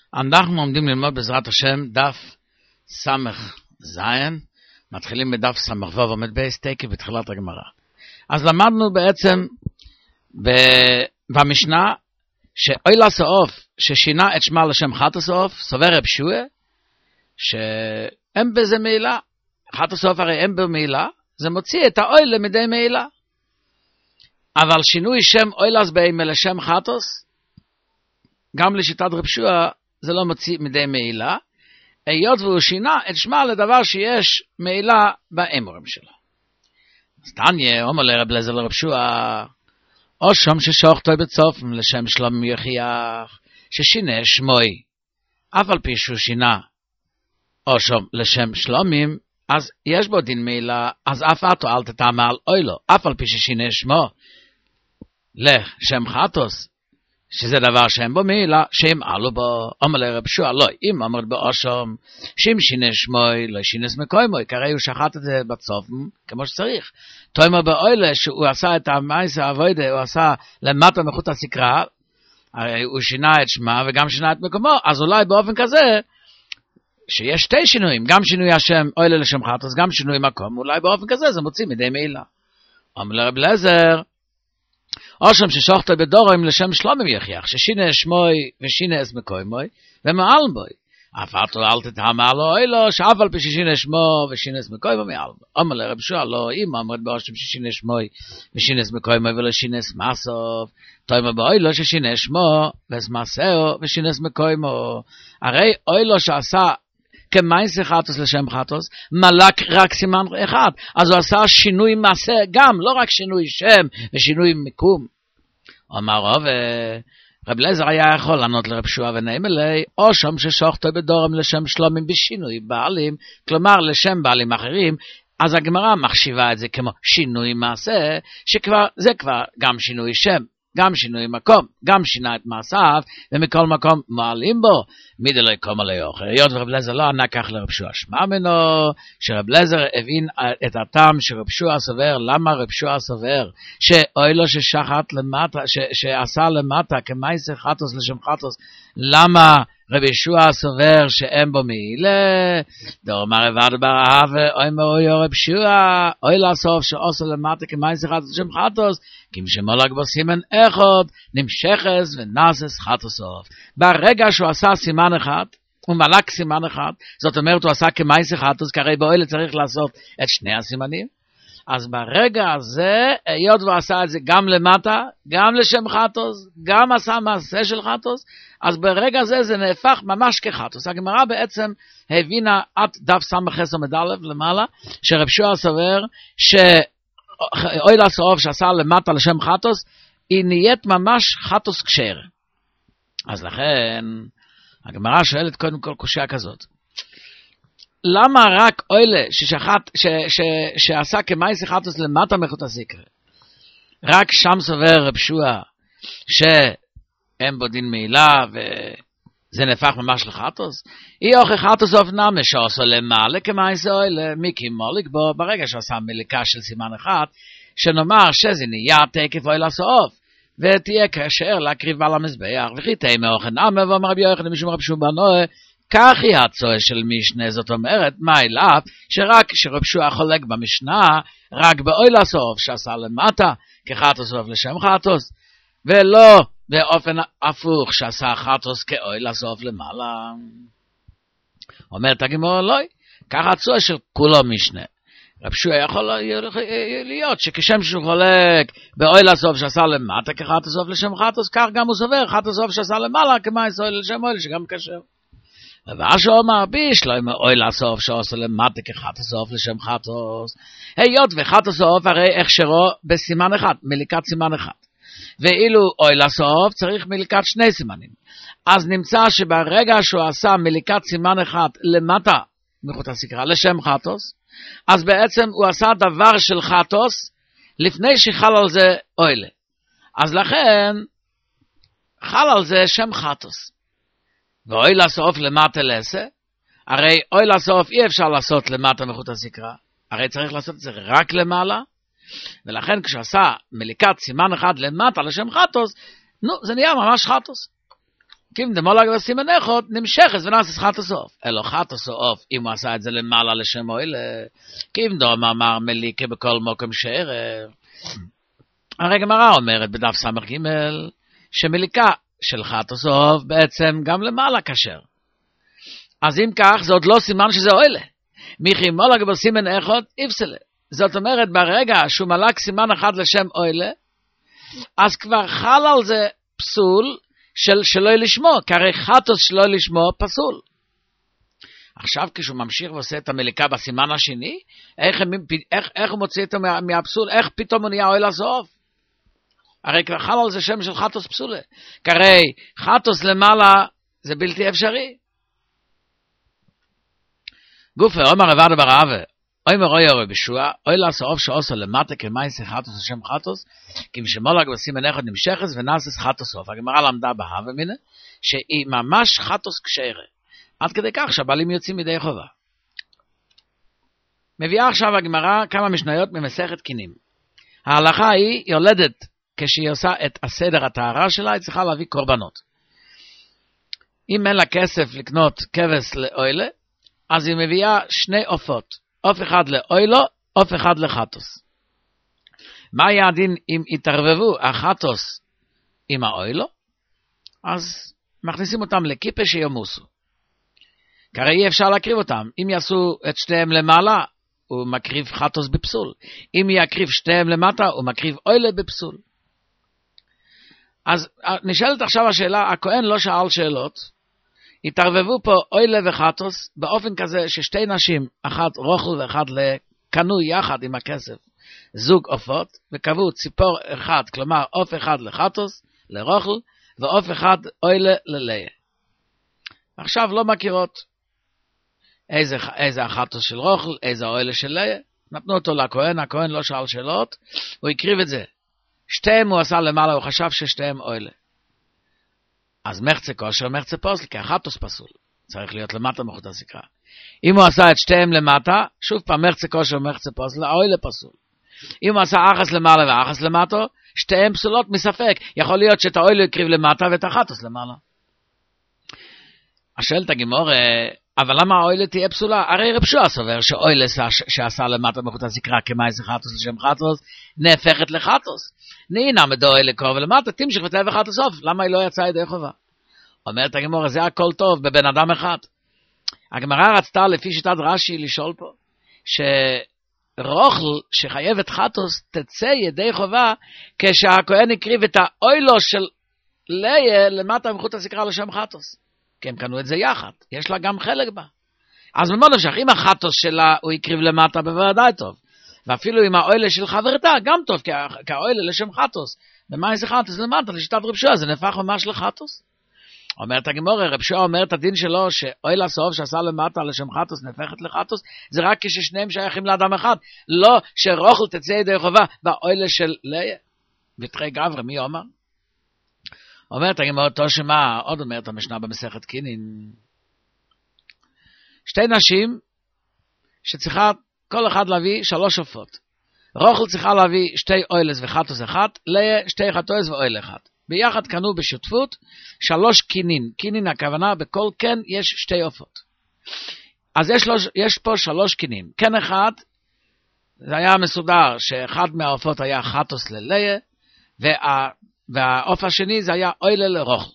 אנחנו עומדים ללמוד בעזרת השם דף סמך זין, מתחילים בדף סמך וו עומד בהסתקי בתחילת הגמרא. אז למדנו בעצם במשנה שאוילה סוף ששינה את שמה לשם חטא סוף, סובר רב שועה, שאין בזה מעילה, חטא סוף הרי אין במעילה, זה מוציא את האוילה מדי מעילה. אבל שינוי שם אוילס בהם לשם חטוס, גם לשיטת רב שועה, זה לא מוציא מדי מעילה, היות והוא שינה את שמה לדבר שיש מעילה באמורים שלו. אז תניא, אומר לרב לזר לרב שועה, או שום ששוחטוי בצופם לשם שלום יחיח, ששינה שמוי, אף על פי שהוא שינה, או שום לשם שלומים, אז יש בו דין מעילה, אז אף אתו אל תטעמה על אוילו, אף על פי ששינה שמו, לשם חטוס, שזה דבר שאין בו מעילה, שהם עלו בו, אומר לרב שועה, לא, אם אמרת בו שום, שאם שינה שמוי, לא שינס מקוימוי, כרי הוא שחט את זה בצופם, כמו שצריך. תאמר באוילה, שהוא עשה את המייסה העבודה, הוא עשה למטה מחוט הסקרה, הרי הוא שינה את שמה, וגם שינה את מקומו, אז אולי באופן כזה, שיש שתי שינויים, גם שינוי השם אוילה לשם חטוס, גם שינוי מקום, אולי באופן כזה זה מוציא מדי מעילה. אומר לרב לזר, או שם ששוחטו בדורים לשם שלומם יחיח, ששינה שמוי ושינה אס מקוימוי, ומעל בוי. אף אתו אל תטעמה לו אוילו, שאף על פי ששינה שמו ושינה אס מקוימוי מעל בוי. אומר לרב שועה, לא, אם אמרת באושם ששינה שמו ושינה אס מקוימוי ולא שינה אס מסוף, תאמר באוילו ששינה שמו ואס מסאו ושינה אס מקוימו. הרי אוילו שעשה כמייסה חטוס לשם חטוס, מלק רק סימן אחד. אז הוא עשה שינוי מעשה גם, לא רק שינוי שם ושינוי מיקום. אמר רב לזר היה יכול לענות לרב שועה ונעים אלי, או שם ששוחטו בדורם לשם שלומים בשינוי בעלים, כלומר לשם בעלים אחרים, אז הגמרא מחשיבה את זה כמו שינוי מעשה, זה כבר גם שינוי שם, גם שינוי מקום, גם שינה את מעשיו, ומכל מקום מעלים בו, מידי לא יקום עלי אוכל. היות ורב לזר לא ענה כך לרב שועה שמע ממנו, שרב לזר הבין את הטעם שרב שועה סובר, למה רב שועה סובר, שאוילו ששחט למטה, שעשה למטה כמייסה חטוס לשם חטוס, למה רב ישוע סובר שאין בו מעילה? דאמר רב בר ואומר רב שועה, אוילה סוף שעושה למטה כמייסה חטוס לשם חטוס, כי משמולג בו סימן אחד, נמשכס ונסס חטוס סוף. ברגע שהוא עשה סימן אחד, הוא מלק סימן אחד, זאת אומרת הוא עשה כמייסה חטוס, כי הרי באוילה צריך לעשות את שני הסימנים, אז ברגע הזה, היות והוא עשה את זה גם למטה, גם לשם חטוס, גם עשה מעשה של חטוס, אז ברגע הזה זה נהפך ממש כחטוס. הגמרא בעצם הבינה עד דף סמ"ס עמוד א' למעלה, שרב שועה סובר שאוילה סוף שעשה למטה לשם חטוס, היא נהיית ממש חטוס כשר. אז לכן, הגמרא שואלת קודם כל קושיה כזאת. למה רק אוילה שעשה כמייסה חטוס למטה מחוט הסקרה? רק שם סובר רב שועה שאין בו דין מעילה וזה נהפך ממש לחטוס? אי אוכי חטוס אוף נמי שעושה למעלה כמייסה אוילה, מיקי מוליק בו, ברגע שעשה מליקה של סימן אחד, שנאמר שזה נהיה תקף אוילה סוף, ותהיה כאשר להקריב על המזבח, וכי תהיה מאוכן נמי, ואומר רבי יוחנן משום רב שועה בנועה, כך היא הצועה של משנה, זאת אומרת, מה אליו, שרק שרב שועה חולק במשנה, רק באוילה סוף שעשה למטה, כחטוס סוף לשם חטוס, ולא באופן הפוך שעשה חטוס כאוילה סוף למעלה. אומרת הגמרא, לא, כך הצועה של כולו משנה. רב שועה יכול להיות שכשם שהוא חולק באוילה סוף שעשה למטה, כחטוס סוף לשם חטוס, כך גם הוא סובר חטוס סוף שעשה למעלה, כמייסה אוילה לשם אוילה, שגם כשר. ואשו אומר בישלוימה אוילה סוף שעושה למטה כחטוס סוף לשם חטוס, היות וחטוס סוף הרי הכשרו בסימן אחד, מליקת סימן אחד, ואילו אוילה סוף צריך מליקת שני סימנים. אז נמצא שברגע שהוא עשה מליקת סימן אחד למטה מחוט הסקרה לשם חטוס, אז בעצם הוא עשה דבר של חטוס לפני שחל על זה אוילה, אז לכן חל על זה שם חטוס. ואוילה סוף למטה לעשה, הרי אוילה סוף אי אפשר לעשות למטה מחוט הסקרה, הרי צריך לעשות את זה רק למעלה, ולכן כשעשה מליקת סימן אחד למטה לשם חטוס, זה נהיה ממש חטוס. כי אם דמולג וסימן אחד נמשכת ונעשית חטוס עוף. אלו חטוס עוף, אם הוא עשה את זה למעלה לשם אוילה, כי אם דום אמר מליקה בכל מוקם שערב. הרי גמרא אומרת בדף סמך ג' שמליקה של חטוס עוף בעצם גם למעלה כשר. אז אם כך זה עוד לא סימן שזה אוילה. מיכי מולג וסימן אחד יפסלה. זאת אומרת ברגע שהוא מלק סימן אחד לשם אוילה, אז כבר חל על זה פסול שלא לשמו, כי הרי חטוס שלא לשמו פסול. עכשיו כשהוא ממשיך ועושה את המליקה בסימן השני, איך הוא מוציא אותו מהפסול? איך פתאום הוא נהיה אוילה סוף? הרי כבר חל על זה שם של חטוס פסולה. כי הרי חטוס למעלה זה בלתי אפשרי. גופה, אומר רבד ברעבה, אומר רוי רבי ישוע, אוילה סוף שעושה למטה כמייס חטוס השם חטוס, כי משמולג בסימן אחד נמשכת ונעשית חטוס סוף. הגמרא למדה בהווה מינה, שהיא ממש חטוס כשרה. עד כדי כך שהבעלים יוצאים מידי חובה. מביאה עכשיו הגמרא כמה משניות ממסכת קינים. ההלכה היא יולדת, כשהיא עושה את הסדר הטהרה שלה, היא צריכה להביא קורבנות. אם אין לה כסף לקנות כבש לאוילה, אז היא מביאה שני עופות, עוף אחד לאוילו, עוף אחד לחטוס. מה היה הדין אם יתערבבו החטוס עם האוילו? אז מכניסים אותם לכיפה שימוסו. כרי אי אפשר להקריב אותם. אם יעשו את שתיהם למעלה, הוא מקריב חטוס בפסול. אם יקריב שתיהם למטה, הוא מקריב אוילה בפסול. אז נשאלת עכשיו השאלה, הכהן לא שאל שאלות, התערבבו פה אוילה וחטוס, באופן כזה ששתי נשים, אחת רוכל ואחת קנו יחד עם הכסף, זוג עופות, וקבעו ציפור אחד, כלומר עוף אחד לחטוס, לרוכל, ועוף אחד אוילה ללאה. עכשיו לא מכירות איזה החטוס של רוכל, איזה אוילה של לאה, נתנו אותו לכהן, הכהן לא שאל שאלות, הוא הקריב את זה. שתיהם הוא עשה למעלה, הוא חשב ששתיהם אוילה. אז מחצה כושר, מחצה פוסל, כי החטוס פסול. צריך להיות למטה מחוץ הסקרה. אם הוא עשה את שתיהם למטה, שוב פעם מחצה כושר, מחצה פוסל, האוילה פסול. אם הוא עשה אחס למעלה ואחס למטה, שתיהם פסולות מספק. יכול להיות שאת האוילה יקריב למטה ואת החטוס למעלה. השאלת הגמור, אבל למה האוילה תהיה פסולה? הרי רב ישוע סובר שאוילה שעשה למטה מחוץ הסקרה כמייס חטוס לשם חטוס, נהפכת לחטוס. נהינה מדוי לקרוב למטה, תמשיך ותביא חטוס סוף. למה היא לא יצאה ידי חובה? אומרת הגמור, זה הכל טוב בבן אדם אחד. הגמרא רצתה לפי שיטת רש"י לשאול פה, שרוכל שחייבת חטוס תצא ידי חובה, כשהכהן הקריב את האוילו של לאה למטה מחוץ הסקרה לשם חטוס. כי הם קנו את זה יחד, יש לה גם חלק בה. אז במובן נמשך, אם החטוס שלה הוא הקריב למטה בוודאי טוב, ואפילו עם האוילה של חברתה גם טוב, כי האוילה לשם חטוס, ומה איזה חטוס למטה לשיטת רב ישוע, זה נהפך ממש לחטוס. אומרת הגמרא, רב ישוע אומר את הדין שלו, שאוילה סוף שעשה למטה לשם חטוס נהפכת לחטוס, זה רק כששניהם שייכים לאדם אחד, לא שרוכל תצא ידי חובה, והאוילה של לאה. ותחי גברי, מי אומר? אומרת הגמרא תושמה, עוד אומרת המשנה במסכת קינין, שתי נשים שצריכה כל אחד להביא 3 עופות. רוכל צריכה להביא 2 אוילס וחטוס אחד, לאה 2 חטוס ואויל אחד. ביחד קנו בשותפות 3 קינין. קינין הכוונה בכל קן יש 2 עופות. אז יש פה 3 קינין. קן אחד, זה היה מסודר שאחד מהעופות היה חטוס ללאה, והעוף השני זה היה אוילה לרוכל.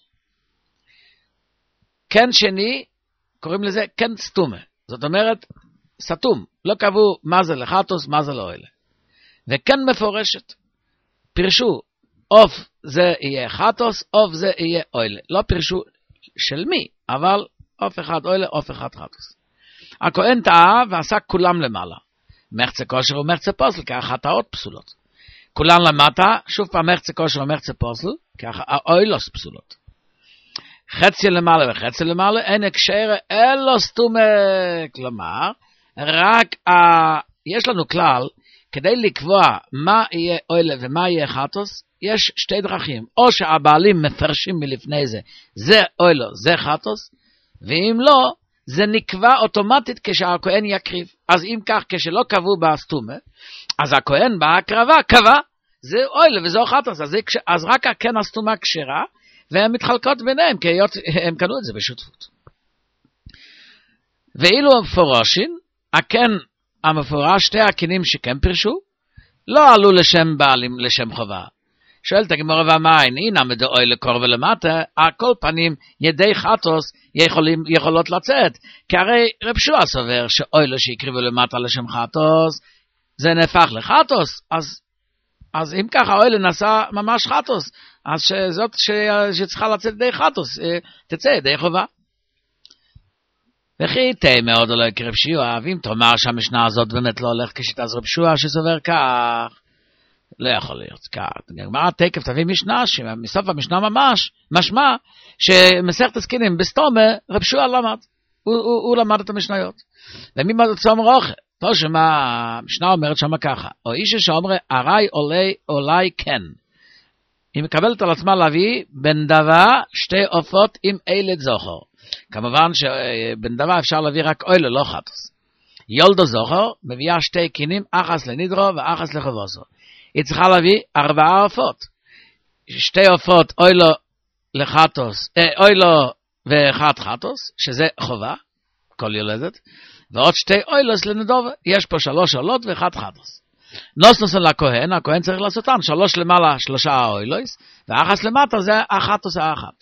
קן שני, קוראים לזה קן סתומה. זאת אומרת, סתום. לא קבעו מה זה לחטוס, מה זה לאוילה. וכן מפורשת. פירשו, עוף זה יהיה חטוס, עוף זה יהיה אוילה. לא פירשו של מי, אבל עוף אחד אוילה, עוף אחד חטוס. הכהן טעה ועשה כולם למעלה. מחצה כושר ומחצה פוסל, כי החטאות פסולות. כולם למטה, שוב פעם מחצה כושר ומחצה פוסל, כי האוילוס פסולות. חצי למעלה וחצי למעלה, אין הקשר אלו סתומה. כלומר, רק יש לנו כלל, כדי לקבוע מה יהיה אוילה ומה יהיה חטוס, יש 2 דרכים. או שהבעלים מפרשים מלפני זה, זה אוילו, זה חטוס, ואם לא, זה נקבע אוטומטית כשהכהן יקריב. אז אם כך, כשלא קבעו בסתומה, אז הכהן בהקרבה קבע, זה אוילה וזו חטוס. אז רק הכן הסתומה כשרה, והן מתחלקות ביניהם, כי הם קנו את זה בשותפות. ואילו המפורשים, הכן המפורש, שתי הכנים שכן פירשו, לא עלו לשם בעלים, לשם חובה. שואלת הגמרא והמיין, הנה מדאוי לקור ולמטה, על כל פנים ידי חטוס יכולות לצאת, כי הרי רב שועה סובר שאוי לו שיקריבו למטה לשם חטוס, זה נהפך לחטוס, אז אם ככה אוי נעשה ממש חטוס, אז שזאת שצריכה לצאת ידי חטוס, תצא ידי חובה. וכי תהיה מאוד או לא יקרב שיוע, ואם תאמר שהמשנה הזאת באמת לא הולך כשיטת רב שועה שסובר כך, לא יכול להיות כך. גמרא תקף תביא משנה, שמסוף המשנה ממש, משמע, שמסכת עסקינן בסתומה, רב שועה למד. הוא למד את המשניות. ומי מצום רוחה? לא שמה, המשנה אומרת שמה ככה, או אישה שאומרה, הרי אולי כן. היא מקבלת על עצמה להביא בן דבה שתי עופות עם אילת זוכר. כמובן שבן דבה אפשר להביא רק אוילו, לא חטוס. יולדו זוכר מביאה שתי קינים, אחס לנידרו ואחס לחבוסו. היא צריכה להביא 4 עופות. 2 עופות אוילו לחטוס, אוילו ואחד חטוס, שזה חובה, כל יולדת, ועוד 2 אוילוס לנדוב, יש פה 3 עולות ואחד חטוס. נוסנוסון לכהן, הכהן צריך לעשותן, 3 למעלה 3 אוילוס, ואחס למטה זה החטוס האחת.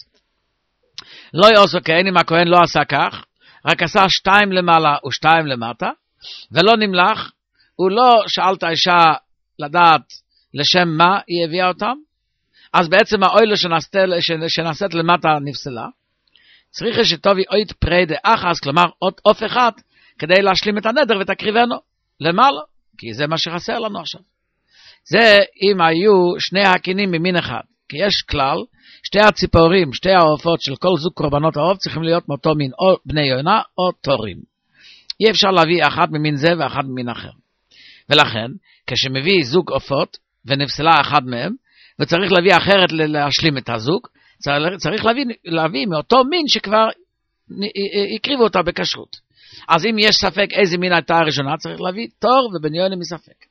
לא יעשו כן אם הכהן לא עשה כך, רק עשה 2 למעלה ו2 למטה, ולא נמלח, הוא לא שאל את האישה לדעת לשם מה היא הביאה אותם, אז בעצם האוילו שנעשית למטה נפסלה, צריך שתובי אוית פרדה אחס, כלומר עוד אוף אחד, כדי להשלים את הנדר ותקריבנו למעלה, כי זה מה שחסר לנו עכשיו. זה אם היו 2 הקינים ממין אחד, כי יש כלל, 2 הציפורים, 2 העופות של כל זוג קורבנות העוף צריכים להיות מאותו מין, או בני יונה או תורים. אי אפשר להביא אחד ממין זה ואחד ממין אחר. ולכן, כשמביא זוג עופות ונפסלה אחד מהם, וצריך להביא אחרת להשלים את הזוג, צריך להביא מאותו מין שכבר הקריבו אותה בכשרות. אז אם יש ספק איזה מין הייתה הראשונה, צריך להביא תור ובן יונה מספק.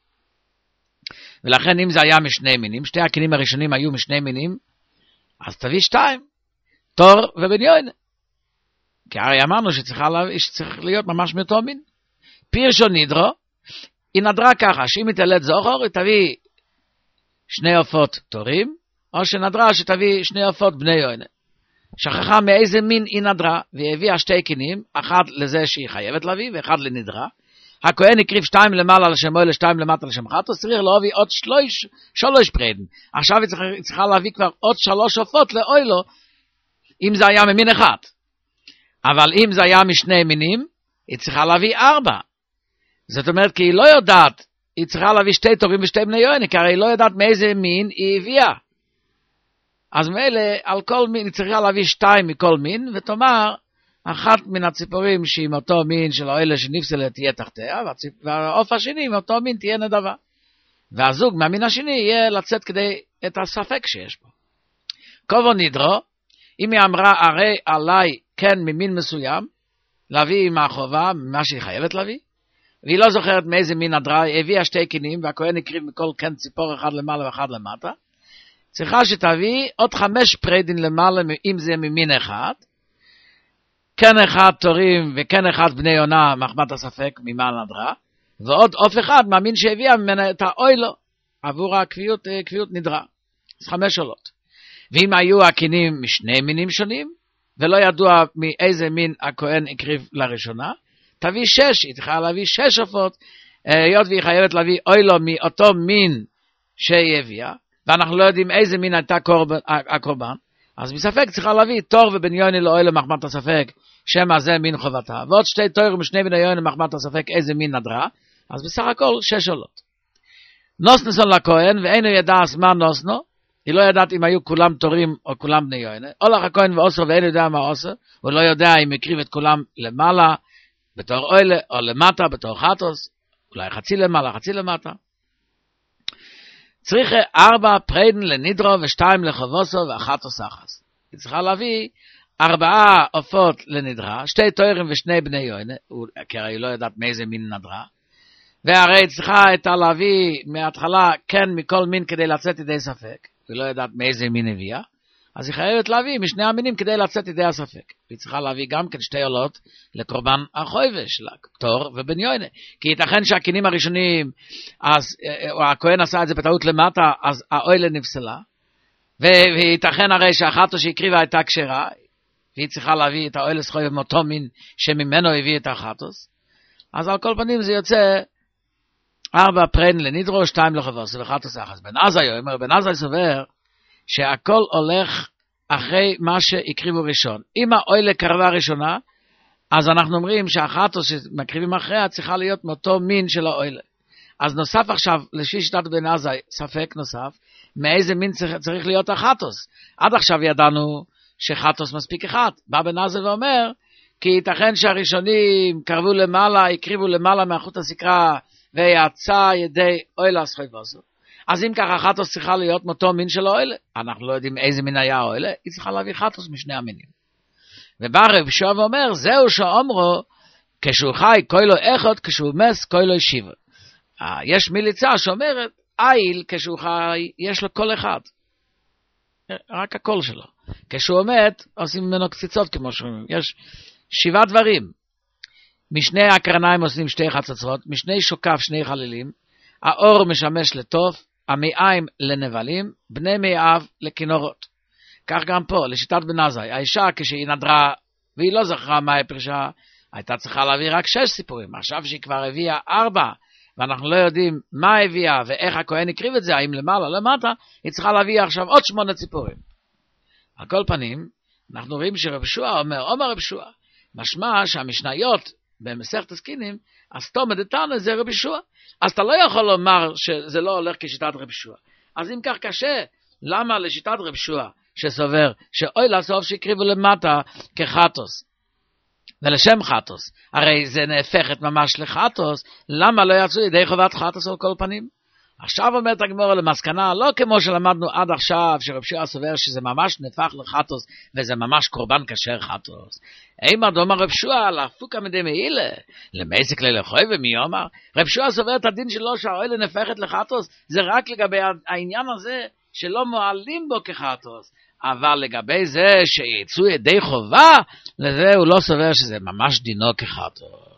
ולכן אם זה היה משני מינים, 2 הקינים הראשונים היו משני מינים, אז תביא 2, תור ובן יונה. כי הרי אמרנו שצריך להיות ממש מאותו מין. פירשו נידרו, היא נדרה ככה, שאם היא תלד זוכר, היא תביא 2 עופות תורים, או שנדרה שתביא 2 עופות בני יונה. שכחה מאיזה מין היא נדרה, והיא הביאה 2 קינים, אחד לזה שהיא חייבת להביא, ואחד לנדרה. הכהן הקריב 2 למעלה לשם אוהל, 2 למטה לשם חטוס, צריך להביא עוד 3 פרדים. עכשיו היא צריכה להביא כבר עוד 3 עופות לאוהלו, אם זה היה ממין אחד. אבל אם זה היה משני מינים, היא צריכה להביא 4. זאת אומרת, כי היא לא יודעת, היא צריכה להביא 2 תורים ו2 בני יונה, כי הרי היא לא יודעת מאיזה מין היא הביאה. אז מאלה, על כל מין, היא צריכה להביא 2 מכל מין, ותאמר, אחת מן הציפורים שהיא מאותו מין של האלה שנפסלת תהיה תחתיה, והעוף השני מאותו מין תהיה נדבה. והזוג מהמין השני יהיה לצאת כדי את הספק שיש בו. קובו נידרו, אם היא אמרה הרי עליי כן ממין מסוים, להביא מהחובה, מה שהיא חייבת להביא, והיא לא זוכרת מאיזה מין נדרה, היא הביאה 2 קינים, והכהן הקריב מכל כן ציפור אחד למעלה ואחד למטה, צריכה שתביא עוד 5 פרדין למעלה, אם זה ממין אחד, כן אחד תורים וכן אחד בני יונה מחמת הספק ממה נדרה, ועוד עוף אחד מהמין שהביאה ממנה את האוילו עבור הקביעות נדרה. אז 5 עולות. ואם היו הקינים משני מינים שונים, ולא ידוע מאיזה מין הכהן הקריב לראשונה, תביא 6, היא צריכה להביא 6 עופות, היות והיא חייבת להביא אוילו מאותו מין שהיא הביאה, ואנחנו לא יודעים איזה מין הייתה הקורבן, אז בספק צריכה להביא תור ובן יונה לאוילו מחמת הספק, שמה זה מין חובתה, ועוד 2 תור ומשני בן יונה מחמת הספק איזה מין נדרה, אז בסך הכל 6 עולות. נוסנסון לכהן, ואינו ידע מה נוסנו, היא לא יודעת אם היו כולם תורים או כולם בני יונה, הולך הכהן ועושר ואינו יודע מה עושר, הוא לא יודע אם הקריב את כולם למעלה, בתור אוילה, או למטה, בתור חטוס, אולי חצי למעלה, חצי למטה. צריך 4 פרדן לנידרו ו2 לחבוסו ואחת אחס. היא צריכה להביא 4 עופות לנדרה, 2 תוירים ו2 בני יונה, כי הרי היא לא יודעת מאיזה מין נדרה, והרי היא צריכה הייתה להביא מההתחלה כן מכל מין כדי לצאת ידי ספק, היא לא יודעת מאיזה מין הביאה, אז היא חייבת להביא משני המינים כדי לצאת ידי הספק. היא צריכה להביא גם כן 2 עולות לקורבן החויבש, לקטור ובניונה. כי ייתכן שהכינים הראשונים, אז הכהן עשה את זה בטעות למטה, אז האוילה נפסלה, וייתכן הרי שהחטו שהקריבה הייתה כשרה, והיא צריכה להביא את האוילס חויב מאותו מין שממנו הביא את החטוס. אז על כל פנים זה יוצא 4 פרן לנידרו, 2 לחבוס, וחטוס אחס. בן עזאי אומר, בן עזאי סובר, שהכל הולך אחרי מה שהקריבו ראשון. אם האוילה קרבה ראשונה, אז אנחנו אומרים שהחטוס שמקריבים אחריה צריכה להיות מאותו מין של האוילה. אז נוסף עכשיו, לפי שיטת בן עזאי, ספק נוסף, מאיזה מין צריך להיות החטוס. עד עכשיו ידענו שחטוס מספיק אחד. בא בן עזאי ואומר, כי ייתכן שהראשונים קרבו למעלה, הקריבו למעלה מהחוט הסקרה, ויצא ידי אוילה סחויבוסו. אז אם ככה חטוס צריכה להיות מאותו מין של האוילה. אנחנו לא יודעים איזה מין היה האוילה, היא צריכה להביא חטוס משני המינים. ובא רב שוב ואומר, זהו שאומרו, כשהוא חי קוילו אחד, כשהוא מס קוילו שיבה. יש מיליצה שאומרת, איל כשהוא חי, יש לו קול אחד. רק הקול שלו. כשהוא מת, עושים ממנו קציצות כמו שאומרים. יש 7 דברים. משני הקרניים עושים 2 חצוצרות, משני שוקף 2 חלילים, האור משמש לטוף, המעיים לנבלים, בני מעיו לכינורות. כך גם פה, לשיטת בן עזאי, האישה כשהיא נדרה, והיא לא זכרה מה היא פרישה, הייתה צריכה להביא רק 6 סיפורים. עכשיו שהיא כבר הביאה 4, ואנחנו לא יודעים מה הביאה ואיך הכהן הקריב את זה, האם למעלה או למטה, היא צריכה להביא עכשיו עוד 8 סיפורים. על כל פנים, אנחנו רואים שרב שועה אומר רב שועה, משמע שהמשניות במסכת עסקינים, אז תומד דתנא זה רב שועה. אז אתה לא יכול לומר שזה לא הולך כשיטת רב שועה. אז אם כך קשה, למה לשיטת רב שועה שסובר שאוי לסוף שהקריבו למטה כחטוס, ולשם חטוס, הרי זה נהפכת ממש לחטוס, למה לא יצאו ידי חובת חטוס על כל פנים? עכשיו אומרת הגמרא למסקנה, לא כמו שלמדנו עד עכשיו, שרב שועה סובר שזה ממש נהפך לחטוס, וזה ממש קורבן כשר חטוס. אימא דומר רב שועה, להפוקה מדי מעילה, למייסק ללחוי ומי אומר? רב שועה סובר את הדין שלו שהאוילה נהפכת לחטוס, זה רק לגבי העניין הזה שלא מועלים בו כחטוס. אבל לגבי זה שיצאו ידי חובה, לזה הוא לא סובר שזה ממש דינו כחטוס.